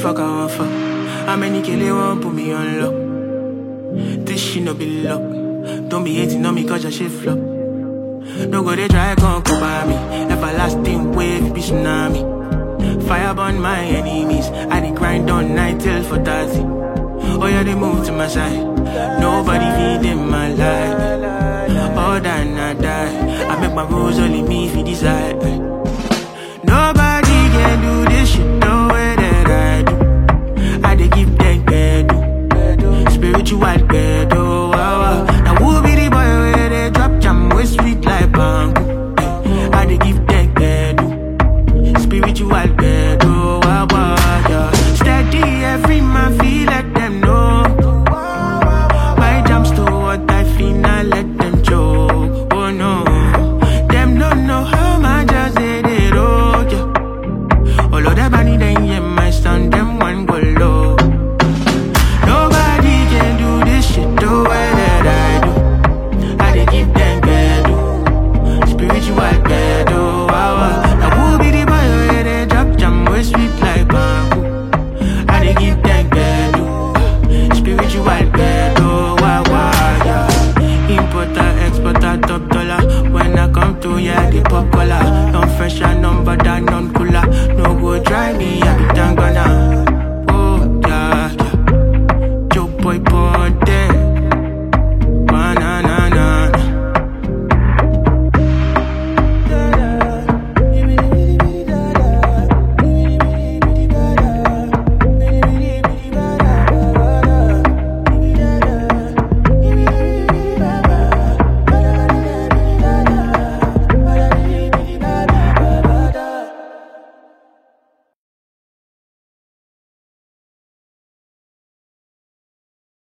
fuck I want fuck? How many kill they want put me on lock? This shit no be luck. Don't be hating on me cause your shit flop. No go they try gon' come by me. Everlasting wave be tsunami. Fire burn my enemies. I dey grind on night till for 30. Oh yeah, they move to my side. Nobody feed in my life. All that I die. I make my rules only me if you decide.